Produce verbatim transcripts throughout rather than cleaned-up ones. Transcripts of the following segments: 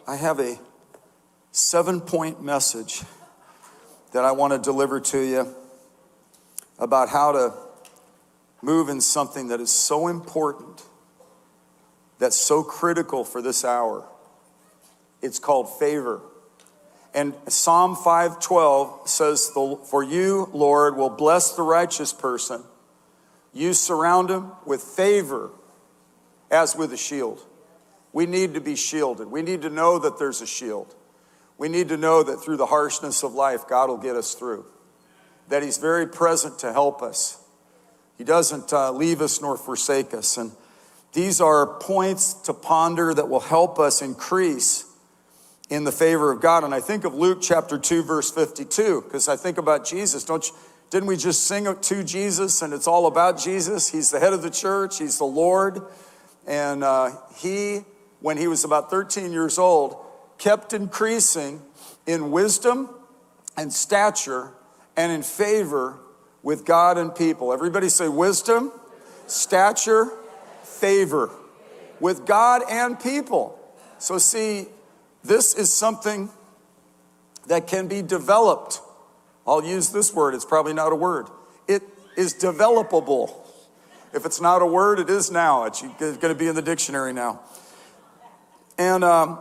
I have a seven-point message that I want to deliver to you about how to move in something that is so important, that's so critical for this hour. It's called favor. And Psalm five twelve says, "For you, Lord, will bless the righteous person. You surround him with favor as with a shield." We need to be shielded. We need to know that there's a shield. We need to know that through the harshness of life, God will get us through. That he's very present to help us. He doesn't uh, leave us nor forsake us. And these are points to ponder that will help us increase in the favor of God. And I think of Luke chapter two, verse fifty-two, because I think about Jesus. Don't you, didn't we just sing to Jesus and it's all about Jesus? He's the head of the church. He's the Lord. And uh, he, when he was about thirteen years old, kept increasing in wisdom and stature and in favor with God and people. Everybody say wisdom, stature, favor with God and people. So see, this is something that can be developed. I'll use this word. It's probably not a word. It is developable. If it's not a word, it is now. It's going to be in the dictionary now. And um,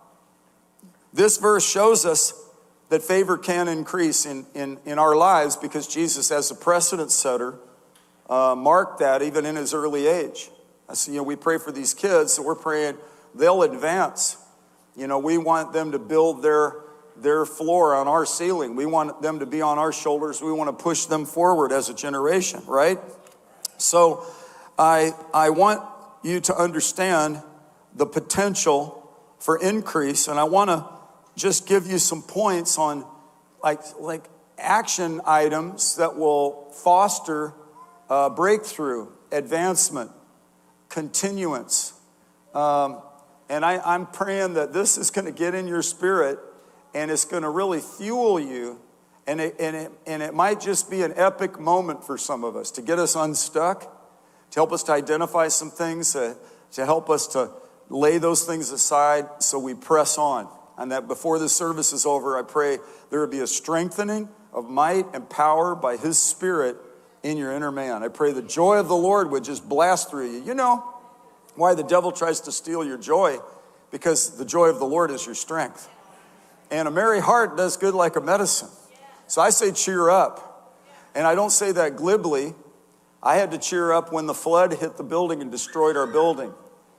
this verse shows us that favor can increase in, in, in our lives because Jesus, as a precedent setter, uh, marked that even in his early age. I see, you know, we pray for these kids, so we're praying they'll advance. You know, we want them to build their, their floor on our ceiling. We want them to be on our shoulders. We want to push them forward as a generation, right? So I, I want you to understand the potential for increase, and I want to just give you some points on like, like action items that will foster uh, breakthrough, advancement, continuance. Um, and I, I'm praying that this is going to get in your spirit and it's going to really fuel you. And it, and, it, and it might just be an epic moment for some of us to get us unstuck, to help us to identify some things, to, to help us to lay those things aside so we press on. And that before this service is over, I pray there will be a strengthening of might and power by his Spirit in your inner man. I pray the joy of the Lord would just blast through you. You know why the devil tries to steal your joy? Because the joy of the Lord is your strength. And a merry heart does good like a medicine. So I say cheer up. And I don't say that glibly. I had to cheer up when the flood hit the building and destroyed our building.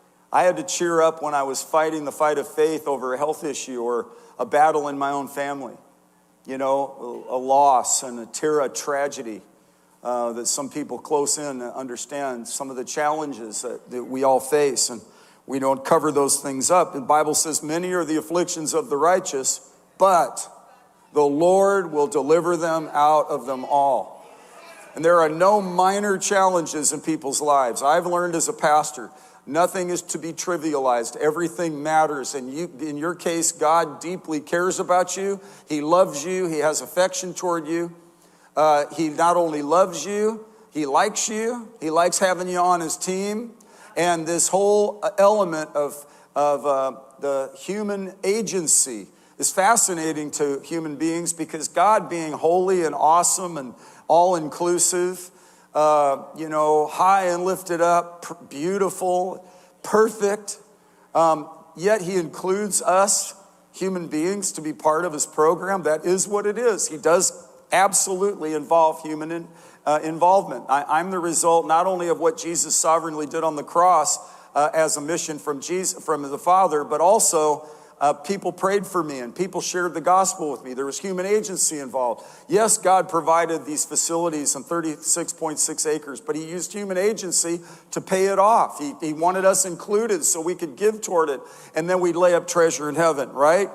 I had to cheer up when I was fighting the fight of faith over a health issue or a battle in my own family. You know, a, a loss and a terror, a tragedy uh, that some people close in understand some of the challenges that, that we all face. And we don't cover those things up. The Bible says many are the afflictions of the righteous, but the Lord will deliver them out of them all. And there are no minor challenges in people's lives. I've learned as a pastor, nothing is to be trivialized. Everything matters. And you, in your case, God deeply cares about you. He loves you. He has affection toward you. Uh, he not only loves you, he likes you. He likes having you on his team. And this whole element of, of uh, the human agency is fascinating to human beings because God being holy and awesome and all-inclusive, Uh, you know, high and lifted up, p- beautiful, perfect. Um, yet he includes us, human beings, to be part of his program. That is what it is. He does absolutely involve human in, uh, involvement. I, I'm the result not only of what Jesus sovereignly did on the cross uh, as a mission from Jesus, from the Father, but also Uh, people prayed for me and people shared the gospel with me. There was human agency involved. Yes, God provided these facilities on thirty-six point six acres, but he used human agency to pay it off. He, he wanted us included so we could give toward it, and then we'd lay up treasure in heaven, right?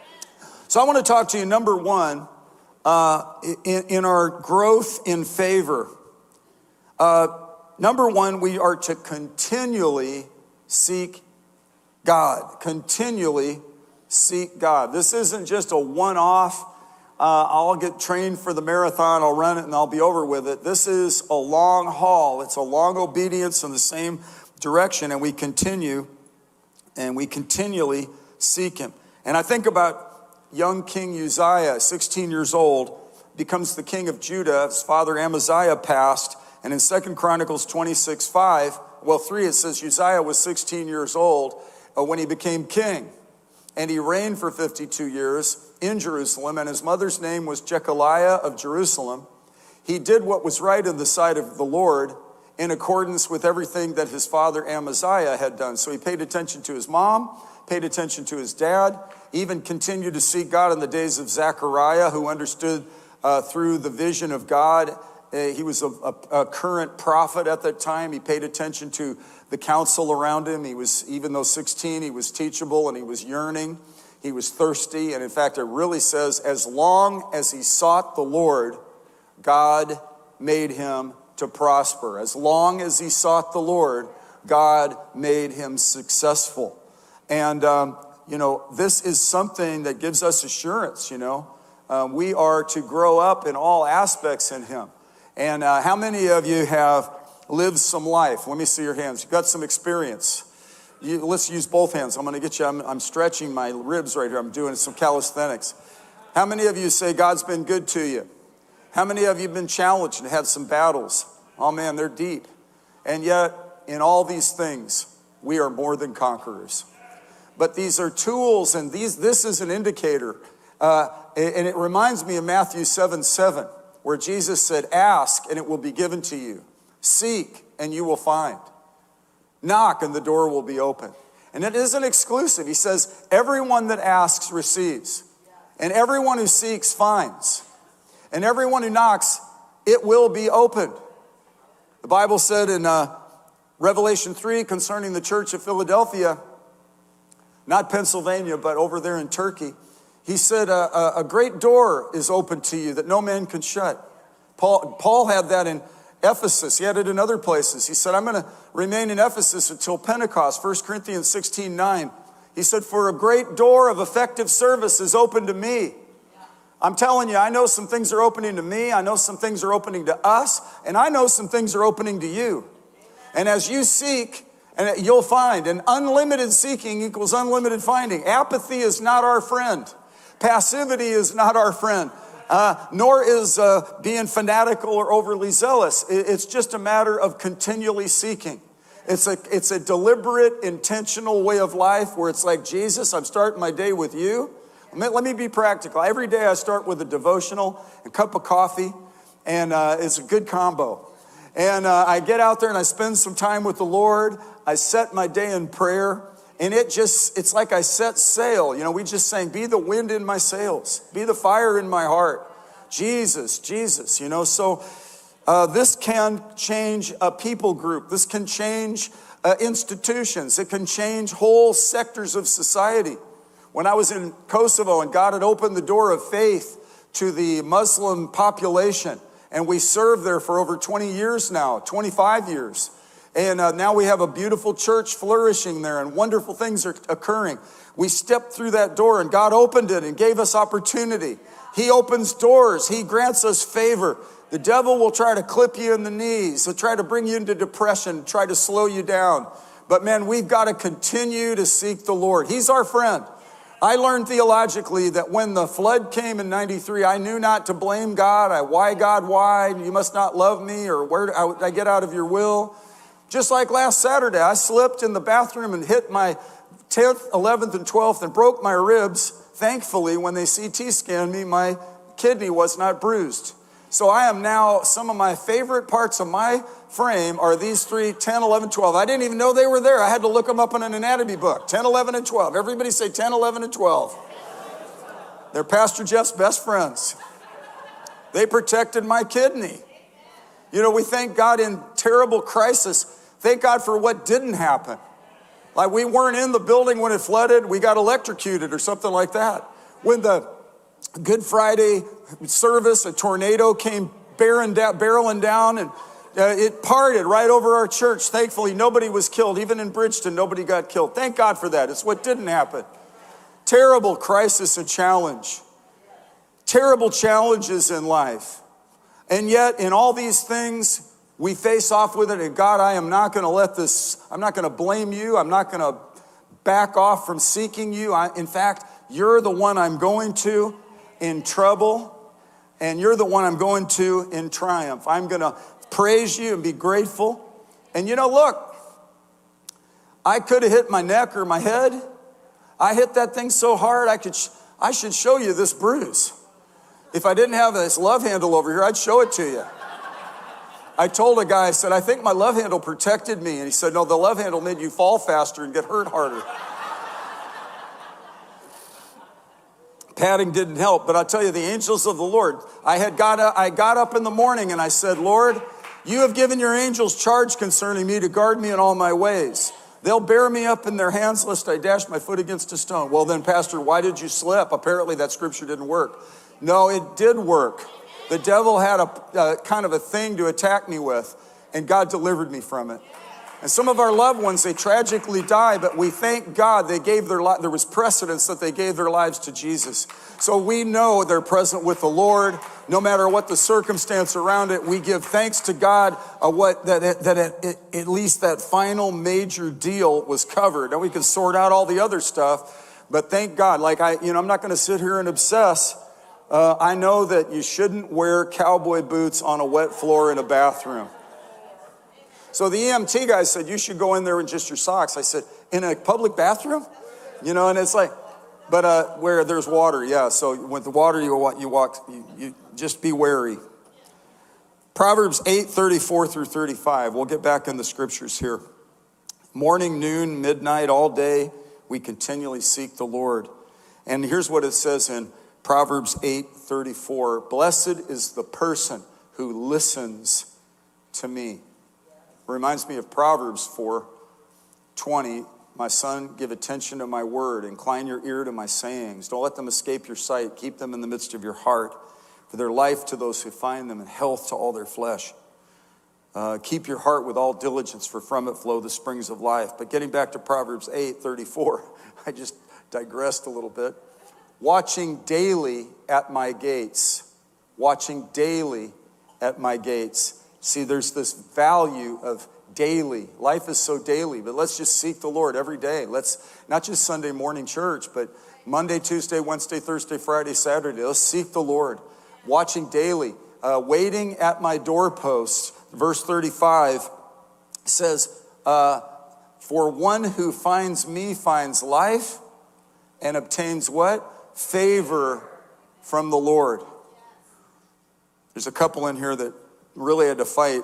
So I want to talk to you, number one, uh, in, in our growth in favor. Uh, number one, we are to continually seek God, continually seek God. This isn't just a one-off, uh, I'll get trained for the marathon, I'll run it and I'll be over with it. This is a long haul. It's a long obedience in the same direction, and we continue and we continually seek him. And I think about young King Uzziah, sixteen years old, becomes the king of Judah. His father Amaziah passed. And in Second Chronicles twenty-six five, well, three, it says Uzziah was sixteen years old uh, when he became king. And he reigned for fifty-two years in Jerusalem. And his mother's name was Jechaliah of Jerusalem. He did what was right in the sight of the Lord in accordance with everything that his father Amaziah had done. So he paid attention to his mom, paid attention to his dad, even continued to seek God in the days of Zechariah, who understood uh, through the vision of God. Uh, he was a, a, a current prophet at that time. He paid attention to the counsel around him. He was, even though sixteen, he was teachable and he was yearning. He was thirsty. And in fact, it really says, as long as he sought the Lord, God made him to prosper. As long as he sought the Lord, God made him successful. And, um, you know, this is something that gives us assurance, you know. Um, we are to grow up in all aspects in him. And uh, how many of you have lived some life? Let me see your hands. You've got some experience. You, let's use both hands. I'm going to get you, I'm, I'm stretching my ribs right here. I'm doing some calisthenics. How many of you say God's been good to you? How many of you have been challenged and had some battles? Oh man, they're deep. And yet, in all these things, we are more than conquerors. But these are tools, and these this is an indicator. Uh, and it reminds me of Matthew seven seven, where Jesus said, ask, and it will be given to you. Seek, and you will find. Knock, and the door will be open. And it isn't exclusive. He says, everyone that asks receives. And everyone who seeks finds. And everyone who knocks, it will be opened. The Bible said in uh, Revelation three concerning the church of Philadelphia, not Pennsylvania, but over there in Turkey, he said, a, a great door is open to you that no man can shut. Paul, Paul had that in Ephesus. He had it in other places. He said, I'm going to remain in Ephesus until Pentecost. First Corinthians sixteen nine. He said, for a great door of effective service is open to me. I'm telling you, I know some things are opening to me. I know some things are opening to us. And I know some things are opening to you. And as you seek, and you'll find. And unlimited seeking equals unlimited finding. Apathy is not our friend. Passivity is not our friend. Uh, nor is uh, being fanatical or overly zealous. It's just a matter of continually seeking. It's a, it's a deliberate, intentional way of life where it's like, Jesus, I'm starting my day with you. Let me be practical. Every day I start with a devotional, a cup of coffee, and uh, it's a good combo. And uh, I get out there and I spend some time with the Lord. I set my day in prayer, and it just, it's like I set sail. You know, we just sang, be the wind in my sails, be the fire in my heart. Jesus, Jesus, you know, so uh, this can change a people group. This can change uh, institutions. It can change whole sectors of society. When I was in Kosovo and God had opened the door of faith to the Muslim population, and we served there for over twenty years now, twenty-five years. And uh, now we have a beautiful church flourishing there and wonderful things are occurring. We stepped through that door and God opened it and gave us opportunity. He opens doors. He grants us favor. The devil will try to clip you in the knees. He'll try to bring you into depression, try to slow you down. But man, we've got to continue to seek the Lord. He's our friend. I learned theologically that when the flood came in ninety-three, I knew not to blame God. I, why, God, why? You must not love me, or where did I get out of your will? Just like last Saturday, I slipped in the bathroom and hit my tenth, eleventh, and twelfth and broke my ribs. Thankfully, when they C T scanned me, my kidney was not bruised. So I am now, some of my favorite parts of my frame are these three, ten, eleven, twelve. I didn't even know they were there. I had to look them up in an anatomy book. ten, eleven, and twelve. Everybody say ten, eleven, and twelve. They're Pastor Jeff's best friends. They protected my kidney. You know, we thank God in terrible crisis. Thank God for what didn't happen. Like we weren't in the building when it flooded. We got electrocuted or something like that. When the Good Friday service, a tornado came barreling down, barreling down and uh, it parted right over our church. Thankfully, nobody was killed. Even in Bridgeton, nobody got killed. Thank God for that. It's what didn't happen. Terrible crisis and challenge. Terrible challenges in life. And yet, in all these things, we face off with it. And God, I am not going to let this, I'm not going to blame you. I'm not going to back off from seeking you. I, in fact, You're the one I'm going to in trouble, and you're the one I'm going to in triumph. I'm going to praise you and be grateful. And you know, look, I could have hit my neck or my head. I hit that thing so hard, I could, sh- I should show you this bruise. If I didn't have this love handle over here, I'd show it to you. I told a guy, I said, I think my love handle protected me. And he said, no, the love handle made you fall faster and get hurt harder. Padding didn't help, but I'll tell you, the angels of the Lord, I had got up, I got up in the morning and I said, Lord, you have given your angels charge concerning me to guard me in all my ways. They'll bear me up in their hands lest I dash my foot against a stone. Well then, Pastor, why did you slip? Apparently that scripture didn't work. No, it did work. The devil had a, a kind of a thing to attack me with, and God delivered me from it. And some of our loved ones, they tragically die, but we thank God they gave their life. There was precedence that they gave their lives to Jesus. So we know they're present with the Lord. No matter what the circumstance around it, we give thanks to God uh, what that it, that it, it, at least that final major deal was covered. Now we can sort out all the other stuff, but thank God. Like I, you know, I'm not going to sit here and obsess. Uh, I know that you shouldn't wear cowboy boots on a wet floor in a bathroom. So the E M T guy said, you should go in there in just your socks. I said, in a public bathroom? You know, and it's like, but uh, where there's water, yeah. So with the water, you walk, you walk, you, you just be wary. Proverbs eight, thirty-four through thirty-five. We'll get back in the scriptures here. Morning, noon, midnight, all day, we continually seek the Lord. And here's what it says in Proverbs eight, thirty-four. Blessed is the person who listens to me. Reminds me of Proverbs four twenty. My son, give attention to my word. Incline your ear to my sayings. Don't let them escape your sight. Keep them in the midst of your heart. For their life to those who find them and health to all their flesh. Uh, keep your heart with all diligence, for from it flow the springs of life. But getting back to Proverbs eight thirty-four, I just digressed a little bit. Watching daily at my gates. Watching daily at my gates. See, there's this value of daily. Life is so daily, but let's just seek the Lord every day. Let's, not just Sunday morning church, but Monday, Tuesday, Wednesday, Thursday, Friday, Saturday. Let's seek the Lord. Watching daily. Uh, waiting at my doorposts. Verse thirty-five says, uh, for one who finds me finds life and obtains what? Favor from the Lord. There's a couple in here that really had to fight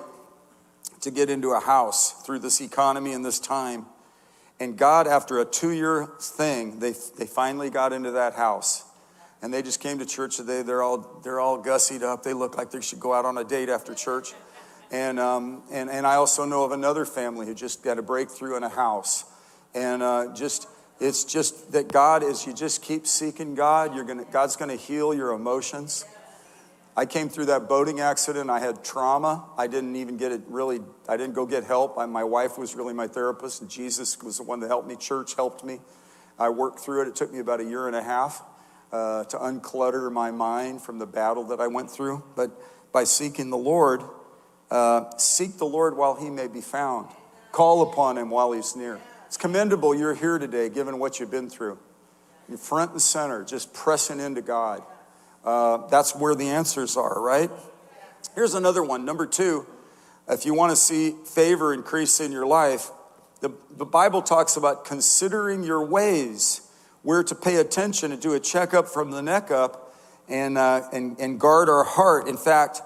to get into a house through this economy and this time. And God, after a two-year thing, they they finally got into that house. And they just came to church today. They're all they're all gussied up. They look like they should go out on a date after church. And um and, and I also know of another family who just got a breakthrough in a house. And uh, just it's just that God is, you just keep seeking God. You're gonna God's gonna heal your emotions. I came through that boating accident. I had trauma. I didn't even get it really, I didn't go get help. I, my wife was really my therapist, and Jesus was the one that helped me. Church helped me. I worked through it. It took me about a year and a half uh, to unclutter my mind from the battle that I went through. But by seeking the Lord, uh, seek the Lord while he may be found. Call upon him while he's near. It's commendable you're here today, given what you've been through. You're front and center, just pressing into God. Uh, that's where the answers are, right? Here's another one. Number two, if you want to see favor increase in your life, the, the Bible talks about considering your ways, where to pay attention and do a checkup from the neck up and, uh, and, and guard our heart. In fact,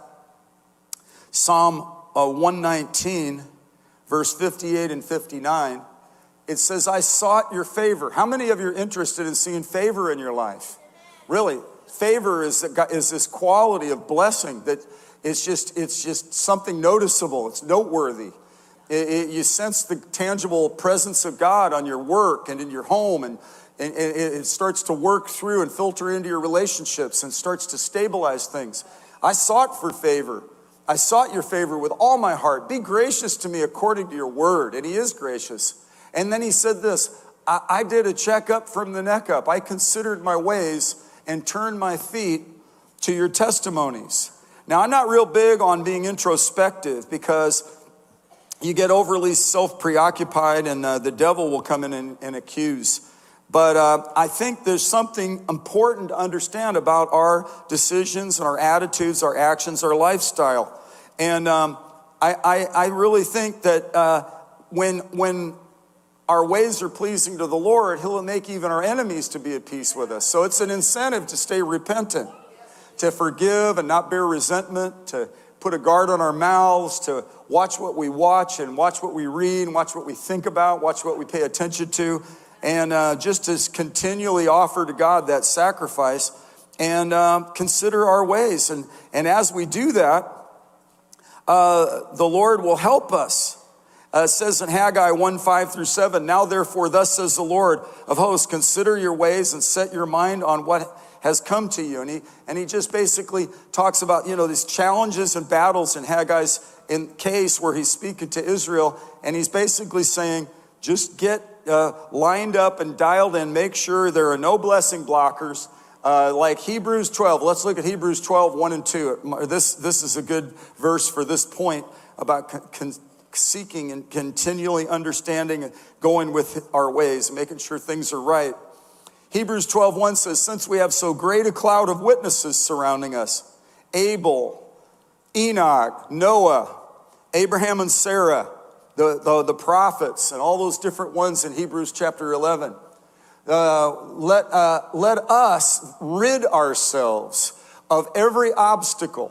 Psalm uh, one nineteen, verse fifty-eight and fifty-nine, it says, I sought your favor. How many of you are interested in seeing favor in your life? Really? Favor is, is this quality of blessing that it's just, it's just something noticeable. It's noteworthy. It, it, you sense the tangible presence of God on your work and in your home, and, and, and it starts to work through and filter into your relationships and starts to stabilize things. I sought for favor. I sought your favor with all my heart. Be gracious to me according to your word. And he is gracious. And then he said this, I, I did a checkup from the neck up. I considered my ways and turn my feet to your testimonies. Now, I'm not real big on being introspective because you get overly self-preoccupied and uh, the devil will come in and, and accuse. But uh, I think there's something important to understand about our decisions and our attitudes, our actions, our lifestyle. And um, I, I, I really think that uh, when, when our ways are pleasing to the Lord, he'll make even our enemies to be at peace with us. So it's an incentive to stay repentant, to forgive and not bear resentment, to put a guard on our mouths, to watch what we watch and watch what we read and watch what we think about, watch what we pay attention to. And uh, just to continually offer to God that sacrifice and uh, consider our ways. And, and as we do that, uh, the Lord will help us. Uh, it says in Haggai one, five through seven, now therefore, thus says the Lord of hosts, consider your ways and set your mind on what has come to you. And he, and he just basically talks about, you know, these challenges and battles in Haggai's in case where he's speaking to Israel. And he's basically saying, just get Uh, lined up and dialed in. Make sure there are no blessing blockers. Uh, like Hebrews twelve. Let's look at Hebrews twelve, one and two. This, this is a good verse for this point about con- con- seeking and continually understanding and going with our ways and making sure things are right. Hebrews twelve, one says, since we have so great a cloud of witnesses surrounding us, Abel, Enoch, Noah, Abraham and Sarah, The, the, the prophets and all those different ones in Hebrews chapter eleven. Uh, let, uh, let us rid ourselves of every obstacle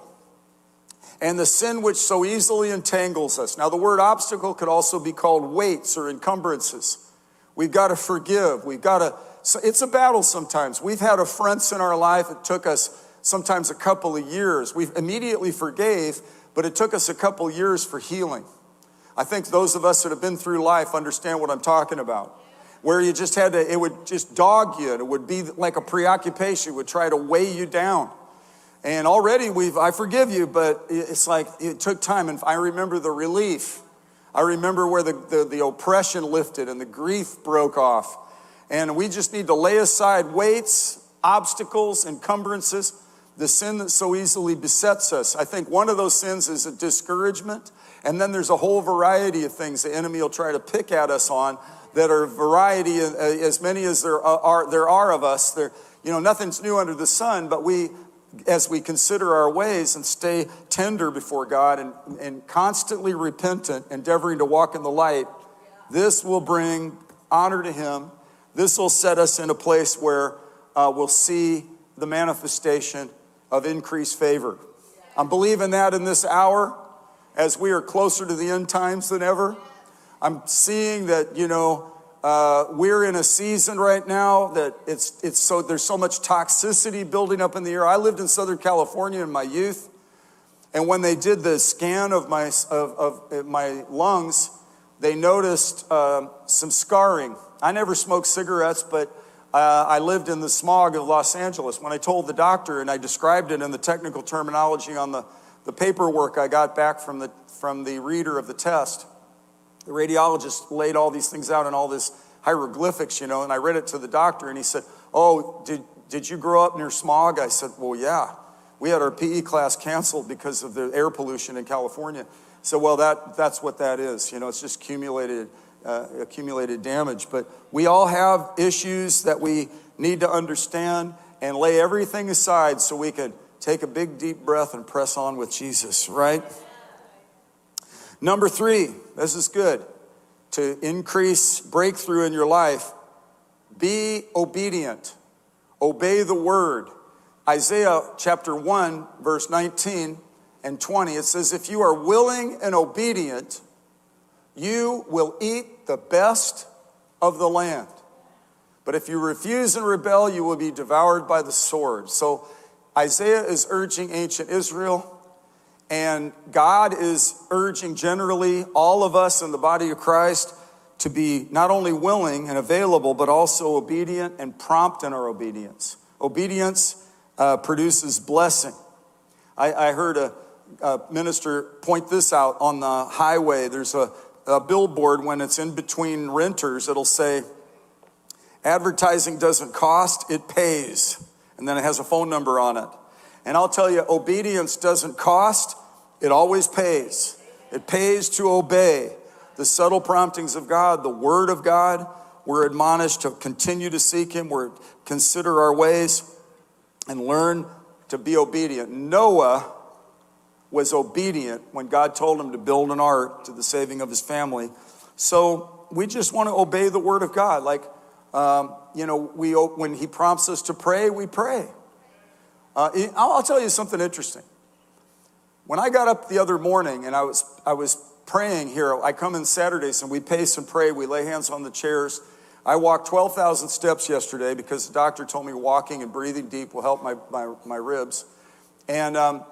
and the sin which so easily entangles us. Now the word obstacle could also be called weights or encumbrances. We've got to forgive. We've got to, so it's a battle sometimes. We've had affronts in our life. It took us sometimes a couple of years. We immediately forgave, but it took us a couple of years for healing. I think those of us that have been through life understand what I'm talking about. Where you just had to, it would just dog you. It would be like a preoccupation. It would try to weigh you down. And already we've, I forgive you, but it's like it took time. And I remember the relief. I remember where the, the, the oppression lifted and the grief broke off. And we just need to lay aside weights, obstacles, encumbrances, the sin that so easily besets us. I think one of those sins is a discouragement. And then there's a whole variety of things the enemy will try to pick at us on that are variety, as many as there are, there are of us. There, you know, nothing's new under the sun, but we, as we consider our ways and stay tender before God and, and constantly repentant, endeavoring to walk in the light, this will bring honor to him. This will set us in a place where uh, we'll see the manifestation of increased favor. I'm believing that in this hour. As we are closer to the end times than ever, I'm seeing that, you know, uh, we're in a season right now that it's it's so there's so much toxicity building up in the air. I lived in Southern California in my youth, and when they did the scan of my of, of my lungs, they noticed uh, some scarring. I never smoked cigarettes, but uh, I lived in the smog of Los Angeles. When I told the doctor and I described it in the technical terminology on the The paperwork I got back from the from the reader of the test, the radiologist laid all these things out in all this hieroglyphics, you know, and I read it to the doctor and he said, oh, did, did you grow up near smog? I said, well, yeah. We had our P E class canceled because of the air pollution in California. So, well, that that's what that is. You know, it's just accumulated, uh, accumulated damage. But we all have issues that we need to understand and lay everything aside so we can take a big, deep breath and press on with Jesus, right? Number three, this is good. To increase breakthrough in your life, be obedient. Obey the word. Isaiah chapter one, verse nineteen and twenty, it says, if you are willing and obedient, you will eat the best of the land. But if you refuse and rebel, you will be devoured by the sword. So Isaiah is urging ancient Israel, and God is urging generally all of us in the body of Christ to be not only willing and available, but also obedient and prompt in our obedience. Obedience uh, produces blessing. I, I heard a, a minister point this out on the highway. There's a, a billboard when it's in between renters. It'll say, advertising doesn't cost, it pays. And then it has a phone number on it. And I'll tell you, obedience doesn't cost, it always pays. It pays to obey the subtle promptings of God, the word of God, we're admonished to continue to seek him. We're consider our ways and learn to be obedient. Noah was obedient when God told him to build an ark to the saving of his family. So we just want to obey the word of God. Like, um, you know, we when he prompts us to pray, we pray. Uh, I'll tell you something interesting. When I got up the other morning and I was I was praying here, I come in Saturdays and we pace and pray. We lay hands on the chairs. I walked twelve thousand steps yesterday because the doctor told me walking and breathing deep will help my, my, my ribs. And um,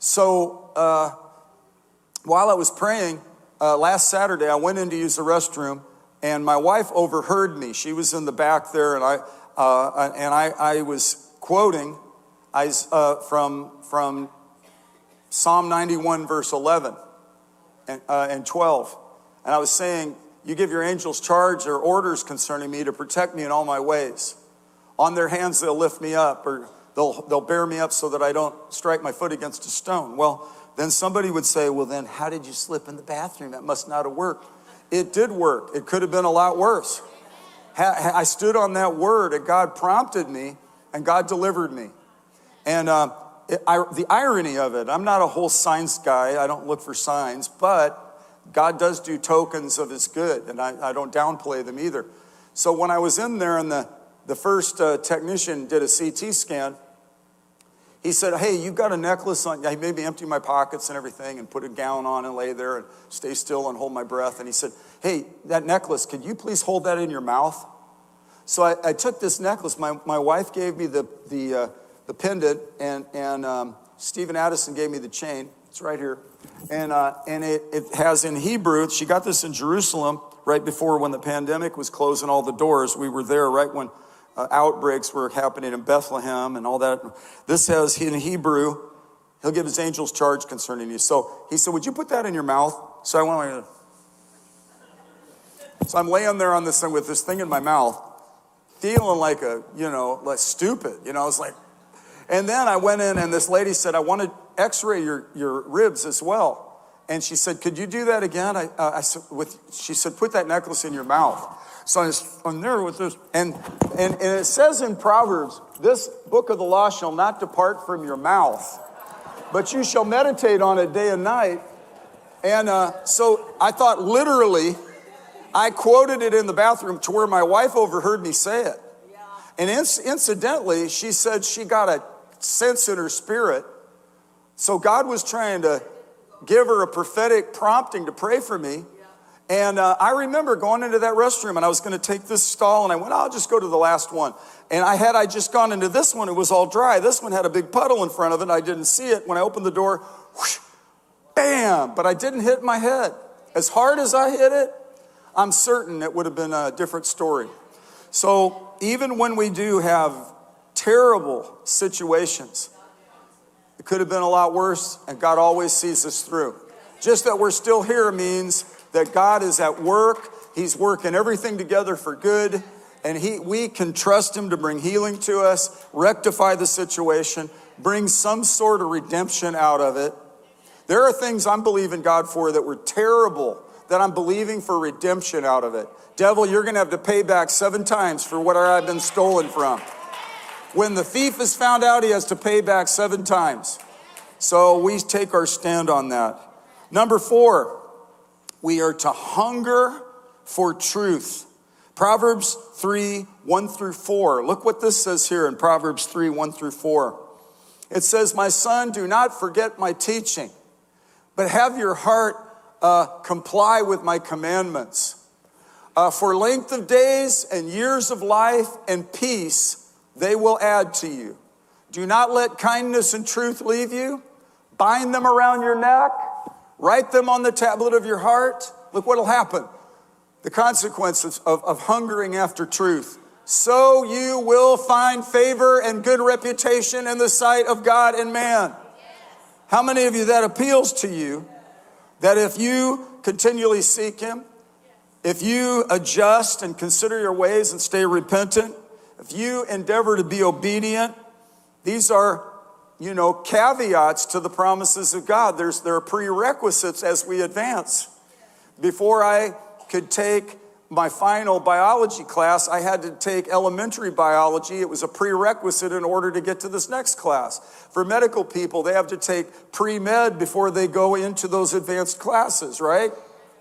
so uh, while I was praying, uh, last Saturday, I went in to use the restroom, and my wife overheard me. She was in the back there, and I uh, and I, I was quoting I, uh, from, from Psalm ninety-one, verse eleven and, uh, and twelve. And I was saying, you give your angels charge or orders concerning me to protect me in all my ways. On their hands they'll lift me up, or they'll they'll bear me up so that I don't strike my foot against a stone. Well, then somebody would say, well, then how did you slip in the bathroom? That must not have worked. It did work. It could have been a lot worse. I stood on that word, and God prompted me, and God delivered me. And uh, it, I, the irony of it, I'm not a whole science guy. I don't look for signs, but God does do tokens of his good, and I, I don't downplay them either. So when I was in there and the, the first uh, technician did a C T scan, he said, hey, you've got a necklace on. He made me empty my pockets and everything and put a gown on and lay there and stay still and hold my breath. And he said, hey, that necklace, could you please hold that in your mouth? So I, I took this necklace. My, my wife gave me the, the, uh, the pendant, and, and um, Stephen Addison gave me the chain. It's right here. And uh, and it, it has in Hebrew, she got this in Jerusalem right before when the pandemic was closing all the doors. We were there right when uh, outbreaks were happening in Bethlehem and all that. This has in Hebrew, he'll give his angels charge concerning you. So he said, would you put that in your mouth? So I went like, so I'm laying there on this thing with this thing in my mouth, feeling like a, you know, like stupid. You know, I was like, and then I went in and this lady said, I want to x-ray your, your ribs as well. And she said, could you do that again? I, uh, I said, with, she said, put that necklace in your mouth. So I was on there with this. And, and, and it says in Proverbs, this book of the law shall not depart from your mouth, but you shall meditate on it day and night. And uh, so I thought literally, I quoted it in the bathroom to where my wife overheard me say it. And inc- incidentally, she said she got a sense in her spirit. So God was trying to give her a prophetic prompting to pray for me. And uh, I remember going into that restroom, and I was going to take this stall, and I went, I'll just go to the last one. And I had I just gone into this one, it was all dry. This one had a big puddle in front of it. I didn't see it. When I opened the door, whoosh, bam, but I didn't hit my head. As hard as I hit it, I'm certain it would have been a different story. So even when we do have terrible situations, it could have been a lot worse, and God always sees us through. Just that we're still here means that God is at work. He's working everything together for good, and he, we can trust him to bring healing to us, rectify the situation, bring some sort of redemption out of it. There are things I'm believing God for that were terrible, that I'm believing for redemption out of it. Devil, you're going to have to pay back seven times for what I've been stolen from. When the thief is found out, he has to pay back seven times. So we take our stand on that. Number four, we are to hunger for truth. Proverbs three, one through four. Look what this says here in Proverbs three, one through four. It says, my son, do not forget my teaching, but have your heart uh, comply with my commandments. Uh, for length of days and years of life and peace, they will add to you. Do not let kindness and truth leave you. Bind them around your neck. Write them on the tablet of your heart. Look what will happen. The consequences of, of hungering after truth. So you will find favor and good reputation in the sight of God and man. How many of you that appeals to you? That if you continually seek him, if you adjust and consider your ways and stay repentant, if you endeavor to be obedient, these are, you know, caveats to the promises of God. There's, there are prerequisites as we advance. Before I could take my final biology class, I had to take elementary biology. It was a prerequisite in order to get to this next class. For medical people, they have to take pre-med before they go into those advanced classes, right?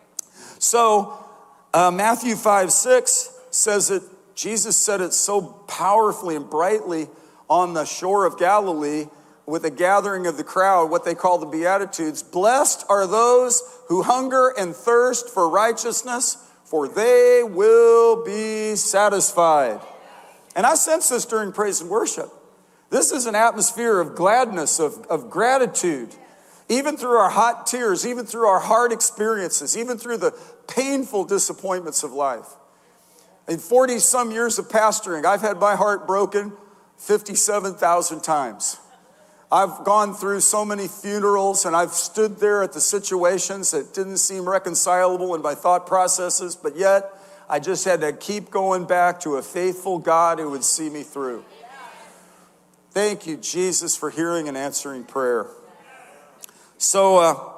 So uh, Matthew five six says that Jesus said it so powerfully and brightly on the shore of Galilee with a gathering of the crowd, what they call the Beatitudes. Blessed are those who hunger and thirst for righteousness, for they will be satisfied. And I sense this during praise and worship. This is an atmosphere of gladness, of, of gratitude. Even through our hot tears, even through our hard experiences, even through the painful disappointments of life. In forty some years of pastoring, I've had my heart broken fifty-seven thousand times. I've gone through so many funerals, and I've stood there at the situations that didn't seem reconcilable in my thought processes, but yet I just had to keep going back to a faithful God who would see me through. Thank you, Jesus, for hearing and answering prayer. So uh,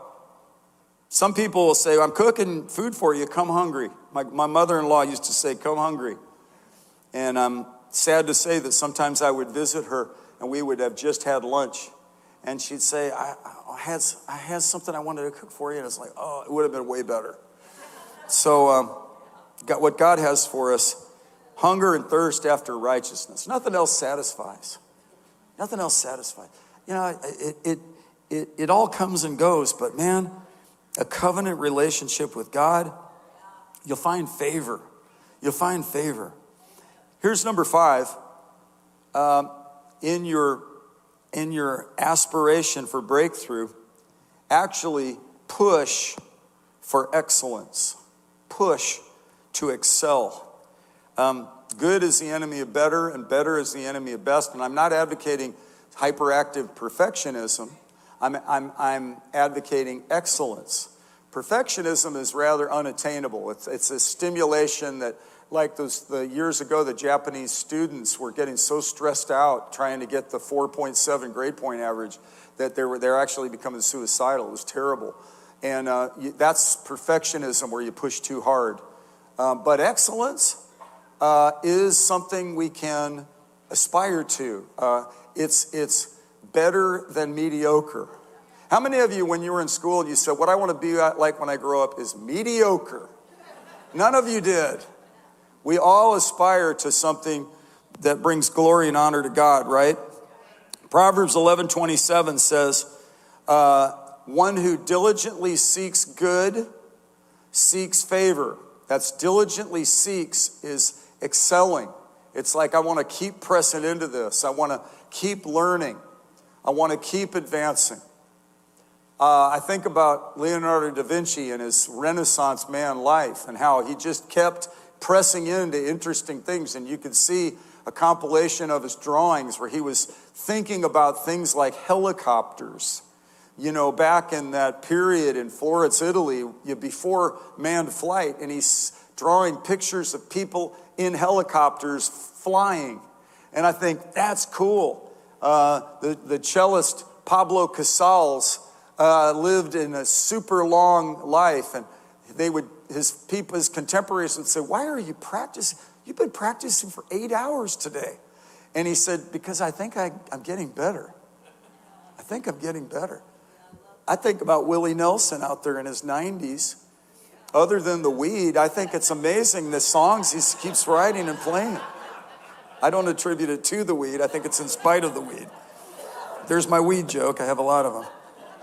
some people will say, I'm cooking food for you, come hungry. My, my mother-in-law used to say, come hungry. And I'm sad to say that sometimes I would visit her and we would have just had lunch. And she'd say, I, I, had, I had something I wanted to cook for you. And it's like, oh, it would have been way better. So um, got what God has for us, hunger and thirst after righteousness. Nothing else satisfies. Nothing else satisfies. You know, it, it, it, it all comes and goes, but man, a covenant relationship with God, you'll find favor. You'll find favor. Here's number five. Um, in your, in your aspiration for breakthrough, actually push for excellence. Push to excel. Um, good is the enemy of better, and better is the enemy of best. And I'm not advocating hyperactive perfectionism. I'm, I'm, I'm advocating excellence. Perfectionism is rather unattainable. It's, it's a stimulation that, like those the years ago, the Japanese students were getting so stressed out trying to get the four point seven grade point average that they were they're actually becoming suicidal. It was terrible. And uh, you, that's perfectionism, where you push too hard. Um, but excellence uh, is something we can aspire to. Uh, it's it's better than mediocre. How many of you, when you were in school and you said, what I want to be like when I grow up is mediocre? None of you did. We all aspire to something that brings glory and honor to God, right? Proverbs eleven twenty-seven says, uh, one who diligently seeks good seeks favor. That's diligently seeks is excelling. It's like, I want to keep pressing into this. I want to keep learning. I want to keep advancing. Uh, I think about Leonardo da Vinci and his Renaissance man life and how he just kept pressing into interesting things. And you could see a compilation of his drawings where he was thinking about things like helicopters. You know, back in that period in Florence, Italy, before manned flight, and he's drawing pictures of people in helicopters flying. And I think that's cool. Uh, the, the cellist Pablo Casals uh, lived in a super long life, and they would, his people, his contemporaries would say, why are you practicing? You've been practicing for eight hours today. And he said, because I think I, I'm getting better. I think I'm getting better. I think about Willie Nelson out there in his nineties. Other than the weed, I think it's amazing the songs he keeps writing and playing. I don't attribute it to the weed. I think it's in spite of the weed. There's my weed joke. I have a lot of them.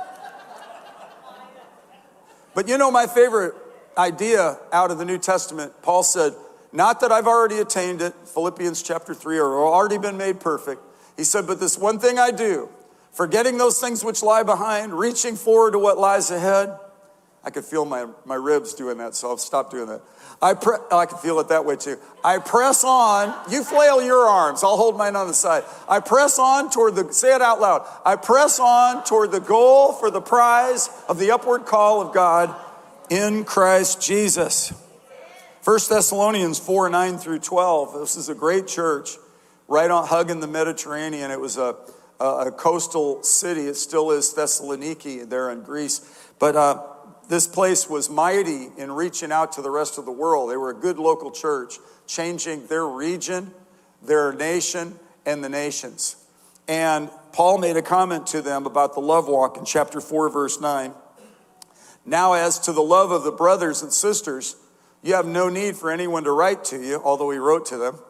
But you know, my favorite idea out of the New Testament, Paul said, not that I've already attained it, Philippians chapter three, or already been made perfect. He said, but this one thing I do, forgetting those things which lie behind, reaching forward to what lies ahead. I could feel my, my ribs doing that, so I'll stop doing that. I pre- oh, I can feel it that way too. I press on. You flail your arms. I'll hold mine on the side. I press on toward the, say it out loud. I press on toward the goal for the prize of the upward call of God in Christ Jesus. First Thessalonians four, nine through twelve. This is a great church right on hugging the Mediterranean. It was a, a, a coastal city. It still is Thessaloniki there in Greece. But uh, this place was mighty in reaching out to the rest of the world. They were a good local church, changing their region, their nation, and the nations. And Paul made a comment to them about the love walk in chapter four, verse nine. Now, as to the love of the brothers and sisters, you have no need for anyone to write to you, although he wrote to them.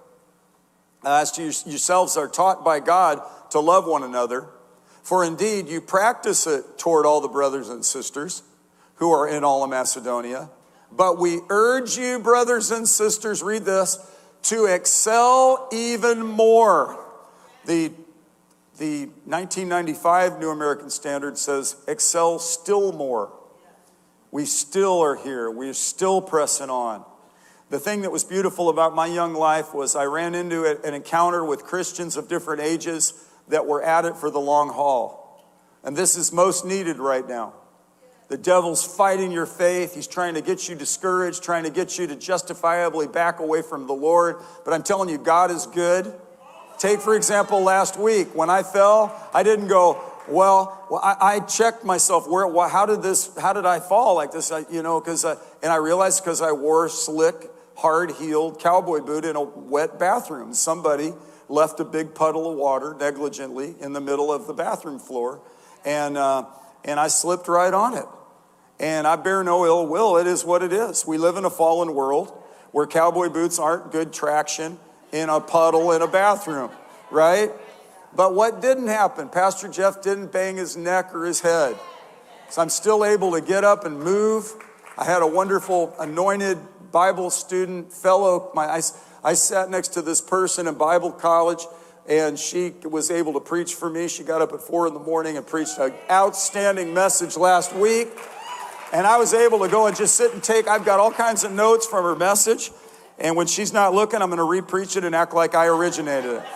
As to yourselves are taught by God to love one another. For indeed, you practice it toward all the brothers and sisters who are in all of Macedonia. But we urge you, brothers and sisters, read this, to excel even more. The, the nineteen ninety-five New American Standard says, excel still more. We still are here. We're still pressing on. The thing that was beautiful about my young life was I ran into an encounter with Christians of different ages that were at it for the long haul. And this is most needed right now. The devil's fighting your faith. He's trying to get you discouraged, trying to get you to justifiably back away from the Lord. But I'm telling you, God is good. Take, for example, last week when I fell, I didn't go, well, well I, I checked myself. Where, well, how did this? How did I fall like this? I, you know, because and I realized because I wore slick, hard-heeled cowboy boot in a wet bathroom. Somebody left a big puddle of water negligently in the middle of the bathroom floor, and uh, and I slipped right on it. And I bear no ill will. It is what it is. We live in a fallen world where cowboy boots aren't good traction in a puddle in a bathroom, right? But what didn't happen? Pastor Jeff didn't bang his neck or his head. So I'm still able to get up and move. I had a wonderful anointed Bible student fellow. My, I, I sat next to this person in Bible college, and she was able to preach for me. She got up at four in the morning and preached an outstanding message last week. And I was able to go and just sit and take, I've got all kinds of notes from her message. And when she's not looking, I'm going to re-preach it and act like I originated it.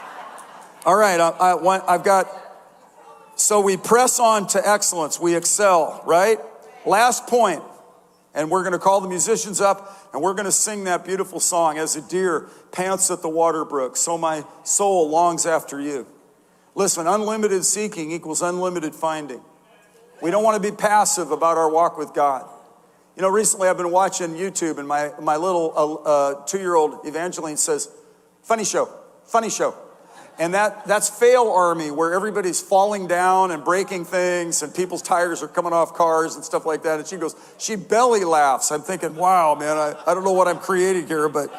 All right, I, I want, I've got, so we press on to excellence. We excel, right? Last point. And we're going to call the musicians up and we're going to sing that beautiful song. As a deer pants at the water brook, so my soul longs after you. Listen, unlimited seeking equals unlimited finding. We don't want to be passive about our walk with God. You know, recently I've been watching YouTube, and my, my little uh, uh, two-year-old Evangeline says, funny show, funny show. And that, that's Fail Army, where everybody's falling down and breaking things, and people's tires are coming off cars and stuff like that. And she goes, she belly laughs. I'm thinking, wow, man, I, I don't know what I'm creating here, but...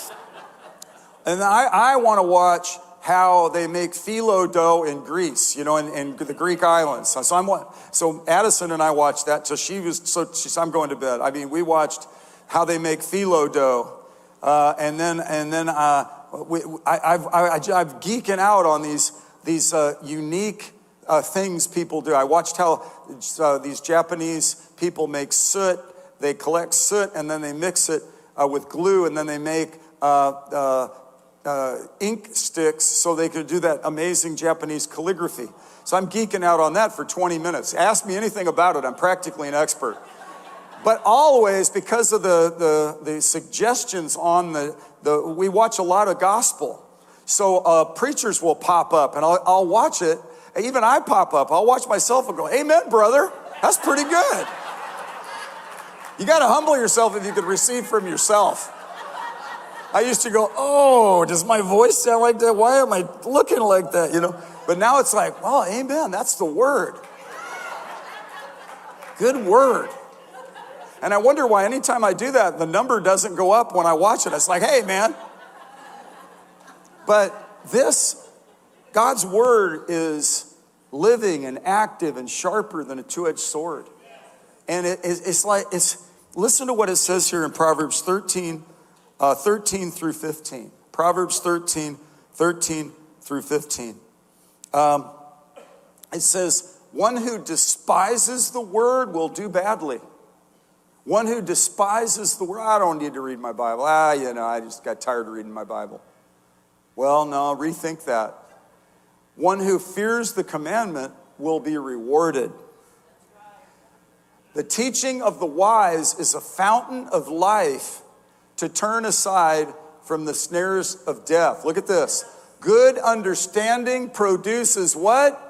And I, I want to watch how they make phyllo dough in Greece, you know, in, in the Greek islands. So, so I'm so Addison and I watched that. So she was so she's I'm going to bed. I mean, we watched how they make phyllo dough, uh, and then and then uh, we, I, I've I, I've geeking out on these these uh, unique uh, things people do. I watched how uh, these Japanese people make soot. They collect soot and then they mix it uh, with glue, and then they make uh, uh, Uh, ink sticks so they could do that amazing Japanese calligraphy. So I'm geeking out on that for twenty minutes. Ask me anything about it, I'm practically an expert. But always, because of the, the, the suggestions on the, the, we watch a lot of gospel. So uh, preachers will pop up and I'll, I'll watch it. Even I pop up, I'll watch myself and go, amen, brother, that's pretty good. You gotta humble yourself if you could receive from yourself. I used to go, oh, does my voice sound like that? Why am I looking like that, you know? But now it's like, well, amen, that's the word. Good word. And I wonder why anytime I do that, the number doesn't go up when I watch it. It's like, hey, man. But this, God's word is living and active and sharper than a two-edged sword. And it, it's like, it's. Listen to what it says here in Proverbs thirteen, Uh, thirteen through fifteen. Proverbs thirteen, thirteen through fifteen. Um, it says, one who despises the word will do badly. One who despises the word, I don't need to read my Bible. Ah, you know, I just got tired of reading my Bible. Well, no, rethink that. One who fears the commandment will be rewarded. The teaching of the wise is a fountain of life to turn aside from the snares of death. Look at this. Good understanding produces what?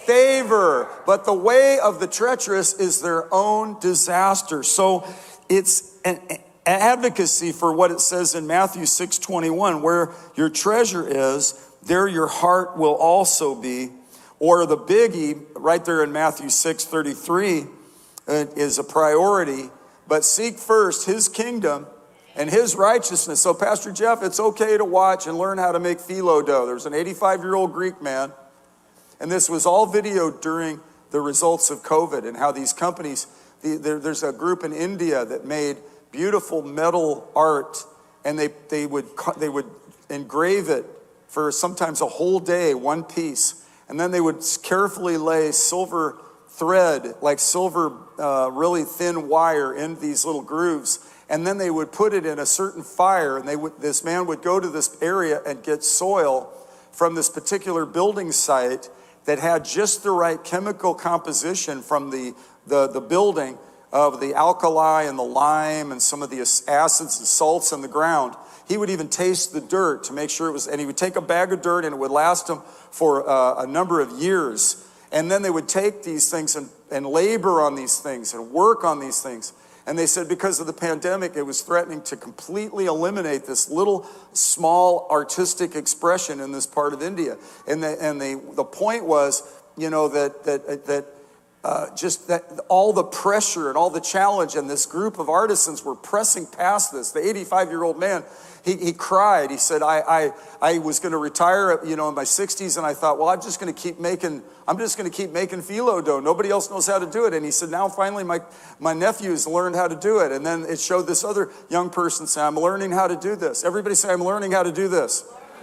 favor. But the way of the treacherous is their own disaster. So it's an advocacy for what it says in Matthew six twenty-one, where your treasure is, there your heart will also be. Or the biggie right there in Matthew six thirty-three uh, is a priority. But seek first his kingdom and his righteousness. So Pastor Jeff, it's okay to watch and learn how to make phyllo dough. There's an eighty-five-year-old Greek man, and this was all videoed during the results of COVID and how these companies, the, there, there's a group in India that made beautiful metal art, and they, they, would, they would engrave it for sometimes a whole day, one piece. And then they would carefully lay silver thread, like silver, uh, really thin wire in these little grooves. And then they would put it in a certain fire, and they would, this man would go to this area and get soil from this particular building site that had just the right chemical composition from the, the, the building of the alkali and the lime and some of the acids and salts in the ground. He would even taste the dirt to make sure it was, and he would take a bag of dirt and it would last him for uh, a number of years. And then they would take these things and, and labor on these things and work on these things. And they said because of the pandemic, it was threatening to completely eliminate this little small artistic expression in this part of India. And the, and the, the point was, you know, that, that, that uh, just that all the pressure and all the challenge, and this group of artisans were pressing past this. The eighty-five-year-old man, He, he cried. He said, I, I, I was going to retire, you know, in my sixties, and I thought, well, I'm just going to keep making, I'm just going to keep making phyllo dough. Nobody else knows how to do it. And he said, now finally my, my nephews learned how to do it. And then it showed this other young person say, I'm learning how to do this. Everybody say, I'm learning how to do this.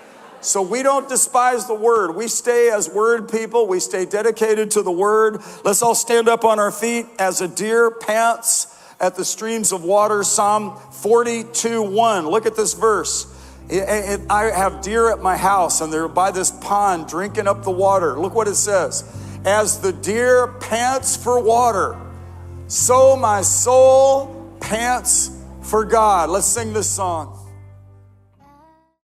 So we don't despise the word. We stay as word people. We stay dedicated to the word. Let's all stand up on our feet as a deer pants at the streams of water. Psalm forty-two one. Look at this verse. I have deer at my house, and they're by this pond drinking up the water. Look what it says. As the deer pants for water, so my soul pants for God. Let's sing this song.